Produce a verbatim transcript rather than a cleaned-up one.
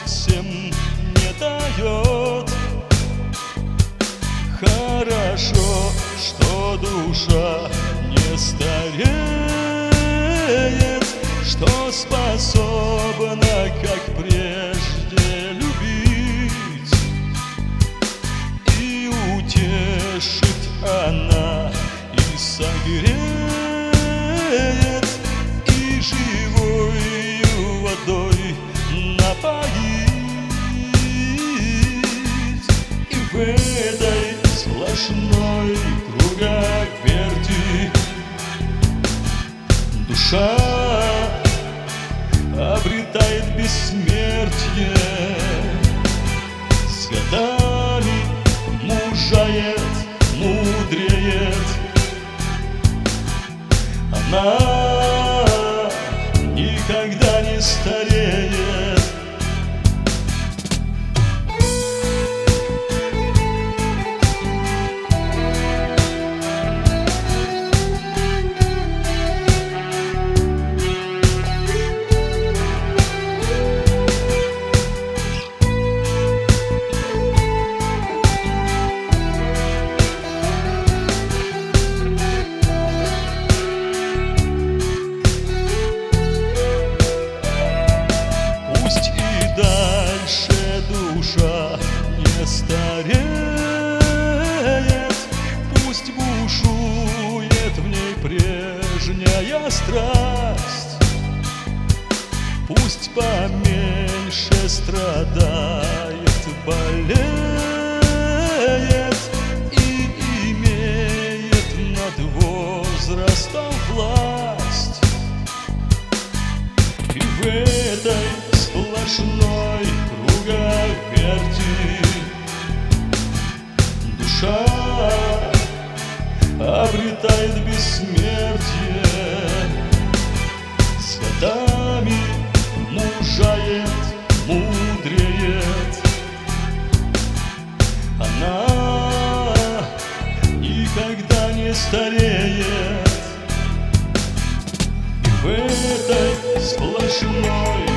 совсем не дает. Хорошо, что душа не стареет, что способна, как прежде, любить, и утешить она, и согреет, и живою водой напоить. И в этой сплошной круговерти душа обретает бессмертие, с годами мужает, мудреет. Она никогда не стареет. Душа не стареет, пусть бушует в ней прежняя страсть, пусть поменьше страдает, болеет и имеет над возрастом власть. И в этой сплошной круговерти душа обретает бессмертие, с годами мужает, мудреет. Она никогда не стареет. И в этой сплошной